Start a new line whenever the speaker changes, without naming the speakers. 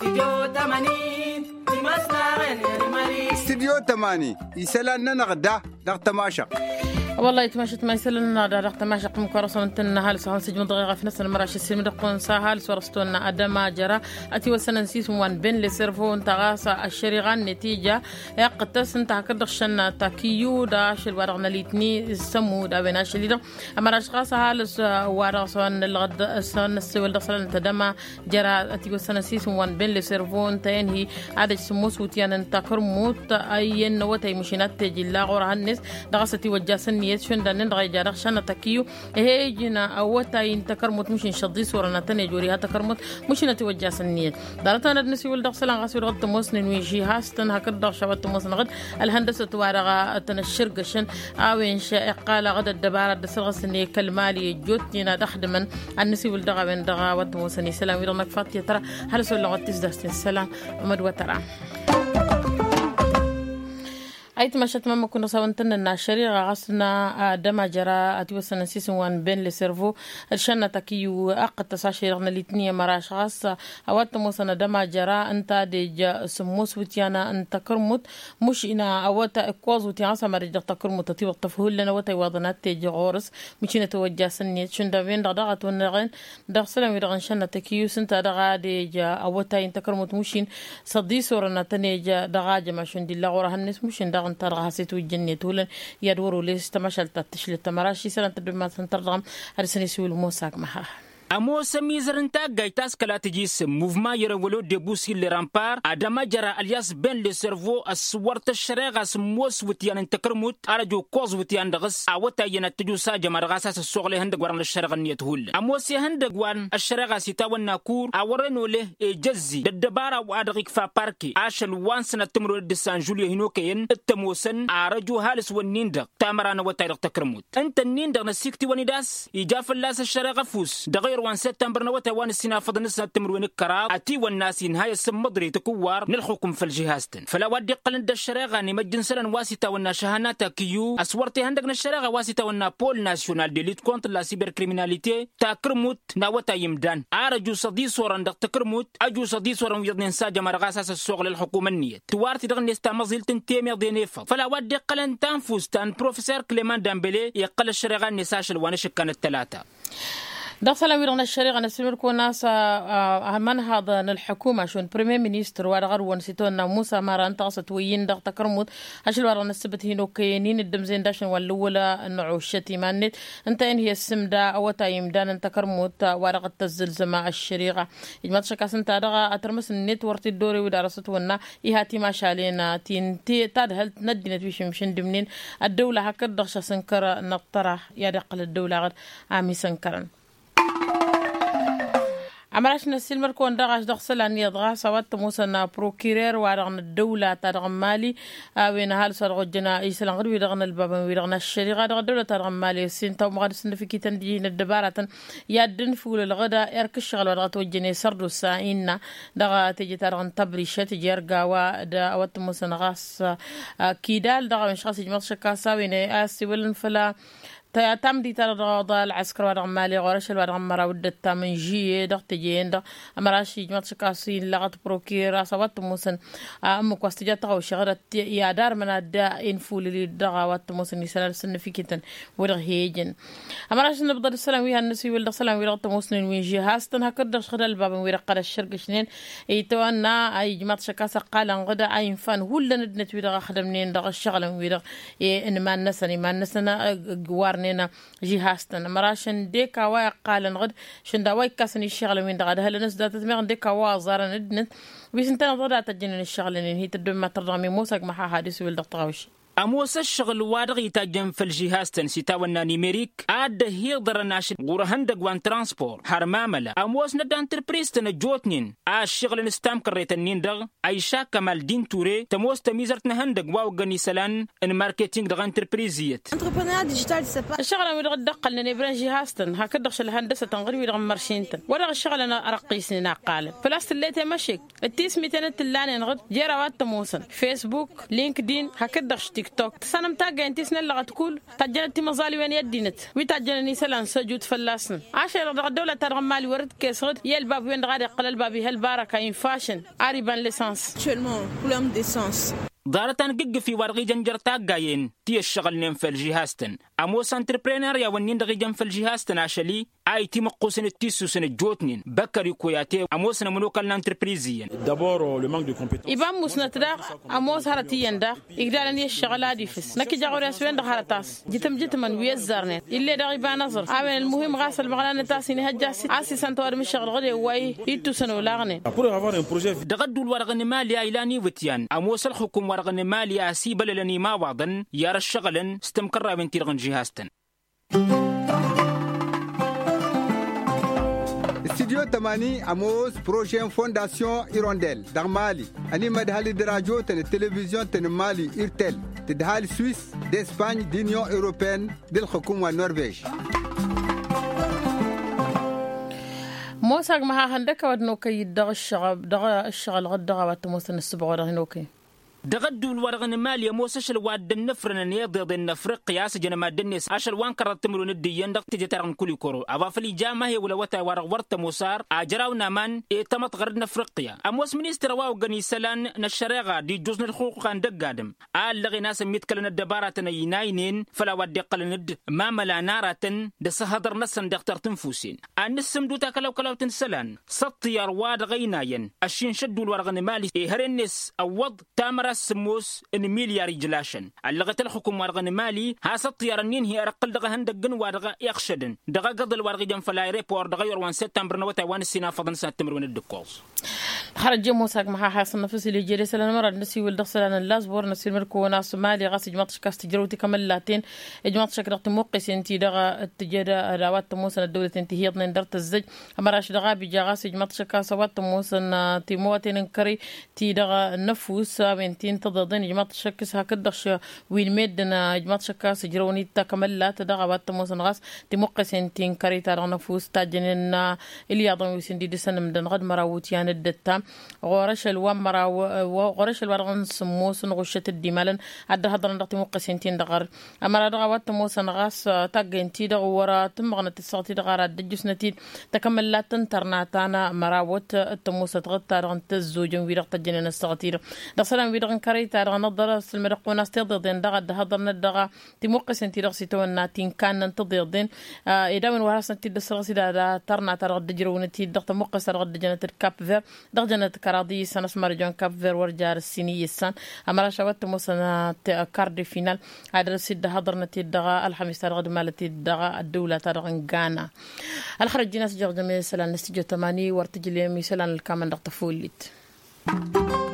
استديو 80 يسألنا نغدا تماشق
والله يتماشت ما يسلنا دارق تماشى قم كورسون تنا هالس هون سجن دقيقة في نفس المراش السيم دقون سهل سورستونا أدما جرا أتي وسنن سيسم وان بين لسيرفون تغاسا الشريغان نتيجة يقتص انت هكذا شنا تاكيو داش الورغنا ليتني سمو دا بيناش ليدا أمراش غاسا هالس ورغسون الغد سون السوال دخل تدما جرا أتي وسنن سيسم وان بين لسيرفون تينهي عدد سموس وتيان انت كرموت أين وتي مشينات تجي لا غور هنس دغستي وجاسن شون دانين رغي جارخ شانا تكيو هيجينا أوتا ينتكرمت مش نشضي صورنا تاني جوريها تكرمت مش نتوجه سنية دارتنا ندنسي ولدغ سلان غاسي ولغد موسن ويجي هاستن هكذا شبات موسن غد الهندسة توارغا تنشرقشن أوين شاء قال غد الدبارة دسرغ سنية كالمالي جوتنا دخدمن النسي ولدغا بين دغا وتموسني سلام ويرنك فاتية ترى هل سؤال لغد تزدستين السلام ومدوة ترى أيت مشت ما كنا سوينا الناشري غاسنا دما جرا أتوسنا سيسون وان بين لسيرفو الشنا تكيو أقد تساشيرنا الاثنين مراش غاس أوات موسنا دما جرا أنت ديج سموس وتيانا أنت كرمت مش إنا أوات إقواز وتيانا سمرج تكرمت تطيب الطفهول لنا وتي وضنات تيج غورس مش نتوجه سنية شن دافين دغت ونغين دغسلم يرغن شنا تكيو سنت دغا ديج أوات أنت كرمت مشين صدي صورنا تنيج دغاج ما شن دي لغورة هنس مشين دغن ترى هسيتو الجنة تولن يدوروا ليش تمشل تتشل التمراشي سنة تدمر سنترغم هرسني سوي الموساق معها
أموس ميزرنتا جايتاس كلا تجيس موفما يرولو ديبوسي لرامبار أدما جرى الياس بين لسيرفو السوارت الشريغة سموس وتيان انتكرموت أرجو كوز وتيان دغس أوتا ينتجو ساجة مرغاساس السوغلي هندق وران الشريغة نيتهول أموس يهندق وان الشريغة سيتاوان ناكور أورنو له جزي ددبارا وادغيك فا باركي عاشل وان سنة تمرو دسان جوليو هنوكيين التموسن أرجو هالس والنيندق تامرانا وتايرق تكرموت انت النيندق نسيكتي وانيداس إجاف اللاس الشريغة فوس دغير 1 سبتمبر نوتا وان السنة فضل نسنا تمروين الكراب أتي والناس نهاية السمضري تكوار نلحقكم في الجهازتن فلا ودي قلن دا الشراغة نمجن سلن واسطة وانا شهاناتا كيو أسورتي هندقنا الشراغة واسطة وانا بول ناسيونال دي ليت كونتر لا سيبر كريميناليتي تاكرموت ناوتا يمدان أرجو صدي صورا دق تكرموت أجو صدي صورا ويضن ساجة مرغاساس السوق للحكومة النيت توارتي دغن يستمزلتن تيمير دي نيفا فلا ودي قلن تنفوز تان بروفيسور كليمان دامبلي يقل الشراغة نساشل وانشك كانت 3
دخل ويرنا الشريعة نسمير كوناس منهض الحكومة شون بريمير مينستر ورغر ونسيتونا موسى ماران تقصت وين دغ تكرموت عشان ورنا السبت هينو كينين الدمزين داشن والأولى نعوشتي مانت انت ان هي السمدا او تايم دان تكرموت ورغ الزلزمة الشريعة يجمعت شكاس انت دغ اترمس النت ورتي الدوري ودارستونا يهاتي ما شالينا تي تادهل ندينا تويشم شن دمنين الدولة هكذا دغش سنكر نقطرة يا دقل الدولة غير عامي سنكرن عمرش نسيل مركون دغاش دغسل أن يضغى سوات موسى بروكيرير وارغن الدولة ترغم مالي وين هال صار جنا يسلم غير ويرغن الباب ويرغن الشريعة دغ الدولة ترغم مالي سين تو مغاد سن في كيتن دينا الدبارة يدن فول الغدا يركش شغل ورغت وجني سردو ساينا دغ تجي ترغن تبريشة تجي يرجع ودا وات موسى غاس كيدال دغ مش غاس يجمع شكاسا وين أسي ولن فلا تمدي ترى العسكر ورغم مالي غورش الورغم مرا ودت من جي دغ تجين دغ مراشي جمعت شكاسين لغت بروكيرا صوت موسن أمك واستجات غو شغرت يا دار من الدا إنفول اللي دغ وات موسن يسال سن في كتن ورغ هيجن مراشي نبض السلام ويا النسي ولد السلام ويرغت موسن وين جي هاستن هكذا شغل الباب ويرقد الشرق شنين يتوانا أي جمعت شكاسة قال غدا أي فان ولا ندنت ويرغ خدمنين دغ الشغل ويرغ إن ما نسنا جوار نينا جهاستنا مراشن ديكا واي قال غد شن داوي كاسني الشغل من دغد هل ناس دات تمغ ديكا وازار ندنت بيسنتنا ضدا تجنن الشغل ان هي تدم ما ترضمي موسق مع حادث ولد طغاوش
أموس الشغل وادغ يتاجم في الجهاز تنسيتاونا نيميريك عاد هيقدر ناشد غورهندق وان ترانسبور هرماملا أموس ندى انتربريز تنجوتنين الشغل نستام كريتنين دغ أيشا كمال دين توري تموس تميزرت نهندق واوغني سلان ان ماركتينغ دغ انتربريزيت
انتربرونير ديجيتال سبا الشغل ويدغ دقل نبران جهازتن هكذا شل الهندسة تنغري ويدغ مرشينتن ورغ الشغل انا ارقيسني ناقال فلاست اللي مشيك التيس 200 تلان نغد جيروات تموسن فيسبوك لينكدين هكذا تيك توك سنم تاجا انت سنة اللي تقول تجنتي مظالي وين يدينت ويتجنني سلان سجود فلاسن عشان الدولة ترغم مالي ورد كسر يلباب وين غادي قلل بابي هالباركة ان فاشن عربان ليسانس
actuellement problème d'essence.
دارتان جيج في ورغي جنجر تاقاين تي الشغل نين في الجهاستن اموس انتربرينر يا ونين دغي جن في الجهاستن عشلي اي تي مقوسن التيسو سن جوتنين بكري كوياتي اموس نمنوك الانتربريزيين
d'abord le manque de compétences.
يبان موسنتدا اموس هرتيين دا يقدر ني الشغل هادي فس نكي جاغور يسوين دا هرتاس جتم من ويزارني اللي دا يبان نظر امن المهم غاسل مغلان تاسيني هجاسي اسي سنتور من الشغل غدي واي يتو سنو لاغني
Pour avoir un projet
دغدو الورغن مالي ايلاني وتيان اموس الحكم ورغن مالي اسي بللني ما وعدن يار الشغلن استمكر بنتي رغن جهاستن
استديو تماني اموس بروجين فونداسيون ايرونديل در مالي اني مدهالي دراجو تن التلفزيون تن مالي ايرتل تدهال سويس داسباني دينيون اوروبيان ديال الحكومه النرويج
موسى ما هندك ودنو كي دغ الشغل غد غوات موسى السبع هنوكي
دغدو الورغن مالي موسش الواد النفرن نيض النفر قياس جنما دنس عشر وان كرت تمرون الدين دغ تجي ترن كل كورو ابا فلي جامه هي ولا وتا ورغ ورت موسار اجراونا من تمت غرد نفرقيا اموس مينستر واو غني سلان نشريغا دي جوزن الحقوق كان دغادم لغي ناس ميتكلن الدبارات يناينين فلا ود قلند ما ملا نارتن دس هدر نسن دختر تنفوسين انسم دوتا كلو تنسلان سطير واد غيناين اشين شدوا الورغن مالي هرنس اوض تامر سموس ان مليار جلاشن اللغه الحكومه ورغن مالي ها سطيرنين هي رقل دغه هندغن وادغه يخشدن دغه قضل ورغ جن فلاي ريبور دغه يور 1 سبتمبر نوتا 1 سينا فضن سنتمر ون الدكوز
خرج موسى ما حاسن نفسي اللي جري سلام مره نسي ولد سلام اللازبور نسي مركو ناس مالي غاس جماعه كاست جروتي كمل لاتين جماعه شكرت موقس انت دغه التجاره راوات موسى الدوله انت هي درت الزج امراش دغه بيجا غاس جماعه شكاسوات موسى تيموتين كري تي دغه النفوس بنتين تضدين جماعه شكس هكدش وين مدنا جماعه شكاس جروني تكملات دغه وات موسى غاس تيموقس انت كري تاع نفوس تاجننا اللي يضم سندي دسن مدن غد مراوت يعني الدتا غورش الومرا وغورش الورغن سموس نغشت الدمالن عد هضر نقطي مقسنتين دغر اما دغوات موس نغاس تاغنتي دغورا تمغنه الصوتي دغرا دجسنتي تكمل لا تنترناتانا مراوت التموس تغطى رنت الزوج ويرق الجنن الصغير دسلام ويرغن كري تاع نظر المرقون استضدين دغ هضر ندغ تمقسنتي دغسيتونا تين كان ننتظرين اذا من وراسنتي دسرسي دا ترنا ترغد جرونتي دغ مقس رغد جنت الكاب فير دغ جنت كرادي سنس مرجون كاب فير ورجار السيني السن امرا شوت موسنا كارد فينال هذا السيد هضرنا تدغ الخميس ترغد مالتي دغ الدوله ترغن غانا الخرج جناس جورج ميسلان استجو 8 ورتجلي ميسلان الكامن دغ تفوليت